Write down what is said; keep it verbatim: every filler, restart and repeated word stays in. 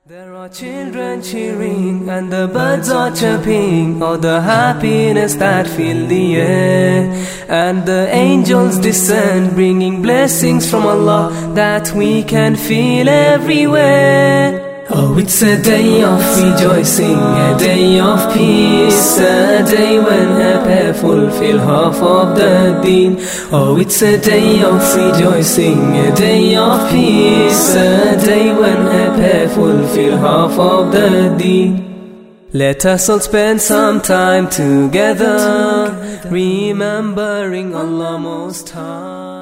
There are children cheering and the birds are chirping, oh the happiness that fills the air. And the angels descend bringing blessings from Allah that we can feel everywhere. Oh, it's a day of rejoicing, a day of peace, a day when a pair fulfill half of the deen. Oh, it's a day of rejoicing, a day of peace, a day when a pair fulfill half of the deen. Let us all spend some time together, remembering Allah Most High.